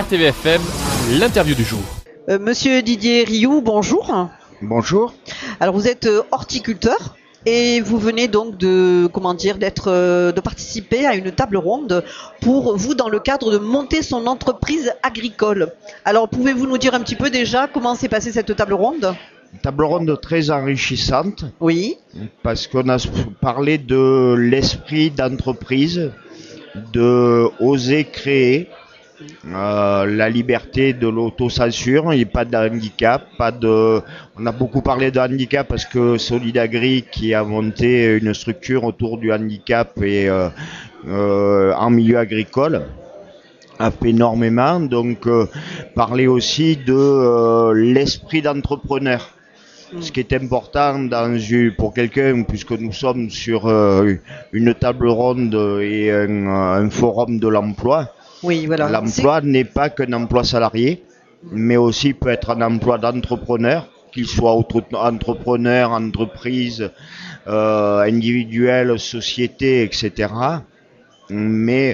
RTVFM, l'interview du jour. Monsieur Didier Rioux, bonjour. Bonjour. Alors vous êtes horticulteur et vous venez donc de participer à une table ronde pour vous dans le cadre de monter son entreprise agricole. Alors pouvez-vous nous dire un petit peu déjà comment s'est passée cette table ronde? Une table ronde très enrichissante. Oui. Parce qu'on a parlé de l'esprit d'entreprise, de oser créer, la liberté de l'autocensure, il n'y a pas de handicap, on a beaucoup parlé de handicap parce que Solidagri qui a monté une structure autour du handicap et en milieu agricole a fait énormément, donc parler aussi de l'esprit d'entrepreneur. Ce qui est important pour quelqu'un, puisque nous sommes sur une table ronde et un forum de l'emploi. Oui, voilà. L'emploi n'est pas qu'un emploi salarié, mais aussi peut être un emploi d'entrepreneur, qu'il soit entrepreneur, entreprise, individuelle, société, etc. Mais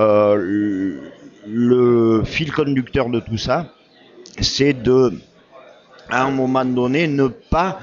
le fil conducteur de tout ça, c'est à un moment donné, ne pas,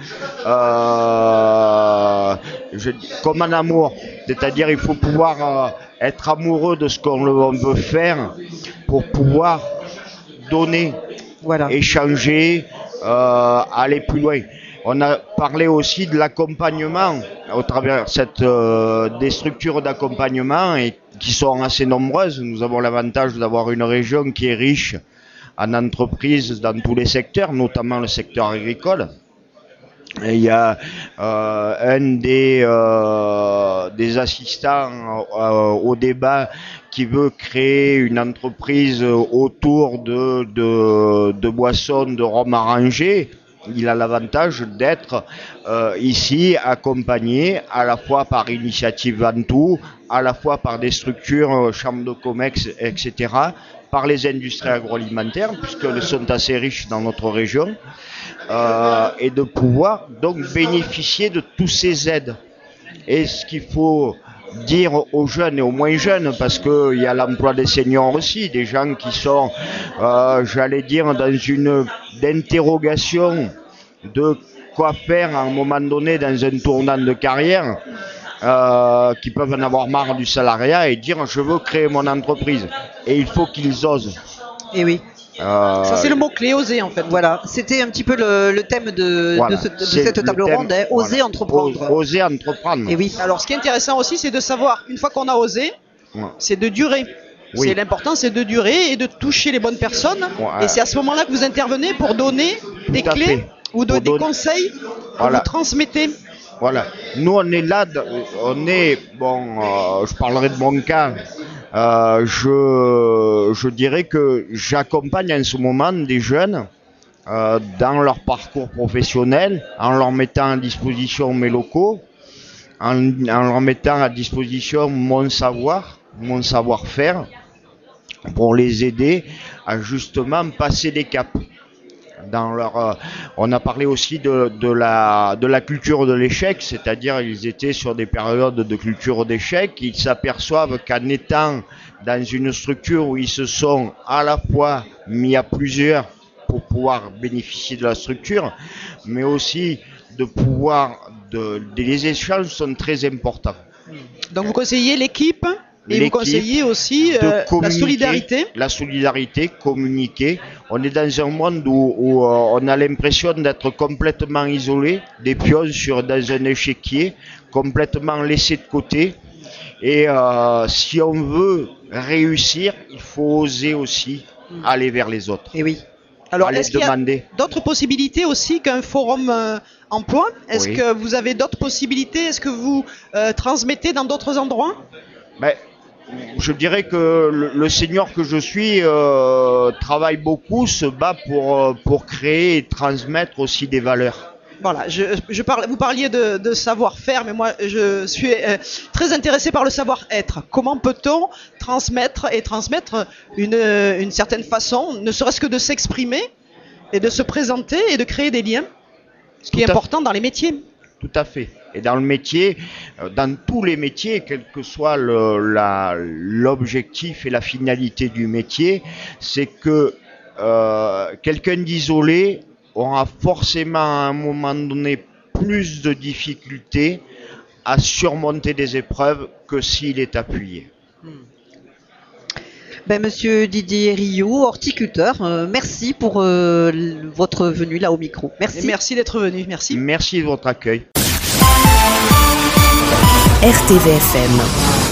comme en amour, c'est-à-dire il faut pouvoir être amoureux de ce qu'on veut faire pour pouvoir donner, voilà, échanger, aller plus loin. On a parlé aussi de l'accompagnement au travers des structures d'accompagnement et qui sont assez nombreuses. Nous avons l'avantage d'avoir une région qui est riche en entreprises dans tous les secteurs, notamment le secteur agricole. Et il y a un des assistants au débat qui veut créer une entreprise autour de boissons, de rhum arrangé. Il a l'avantage d'être ici accompagné à la fois par Initiative Ventoux, à la fois par des structures, chambres de commerce, etc., par les industries agroalimentaires, puisqu'elles sont assez riches dans notre région, et de pouvoir donc bénéficier de tous ces aides. Et ce qu'il faut dire aux jeunes et aux moins jeunes, parce qu'il y a l'emploi des seniors aussi, des gens qui sont, j'allais dire, dans une interrogation de quoi faire à un moment donné dans un tournant de carrière, qui peuvent en avoir marre du salariat et dire je veux créer mon entreprise. Et il faut qu'ils osent. Et oui. Ça c'est le mot-clé, oser en fait. Voilà, c'était un petit peu le thème de cette table ronde, hein, oser entreprendre. Oser entreprendre. Et oui. Alors ce qui est intéressant aussi, c'est de savoir, une fois qu'on a osé, c'est de durer. Oui. L'important, c'est de durer et de toucher les bonnes personnes. Et c'est à ce moment-là que vous intervenez pour donner des clés ou des conseils que vous transmettez. Voilà. Nous, on est là, je parlerai de mon cas. Je dirais que j'accompagne en ce moment des jeunes dans leur parcours professionnel, en leur mettant à disposition mes locaux, en leur mettant à disposition mon savoir-faire, pour les aider à justement passer des caps. On a parlé aussi de la culture de l'échec, c'est-à-dire ils étaient sur des périodes de culture d'échec. Ils s'aperçoivent qu'en étant dans une structure où ils se sont à la fois mis à plusieurs pour pouvoir bénéficier de la structure, mais aussi les échanges sont très importants. Donc vous conseillez l'équipe et vous conseillez aussi la solidarité. La solidarité, communiquer. On est dans un monde où on a l'impression d'être complètement isolé, des pions dans un échiquier, complètement laissés de côté. Et si on veut réussir, il faut oser aussi aller vers les autres. Et oui. Alors, est-ce qu'il y a d'autres possibilités aussi qu'un forum emploi? Est-ce que vous avez d'autres possibilités? Est-ce que vous transmettez dans d'autres endroits? Je dirais que le senior que je suis travaille beaucoup, se bat pour créer et transmettre aussi des valeurs. Voilà, vous parliez de savoir-faire, mais moi je suis très intéressé par le savoir-être. Comment peut-on transmettre une certaine façon, ne serait-ce que de s'exprimer et de se présenter et de créer des liens, ce qui est important dans les métiers. Tout à fait. Et dans le métier, dans tous les métiers, quel que soit l'objectif et la finalité du métier, c'est que quelqu'un d'isolé aura forcément à un moment donné plus de difficultés à surmonter des épreuves que s'il est appuyé. Monsieur Didier Rioux, horticulteur, merci pour votre venue là au micro. Merci. Et merci d'être venu. Merci. Merci de votre accueil. RTVFM.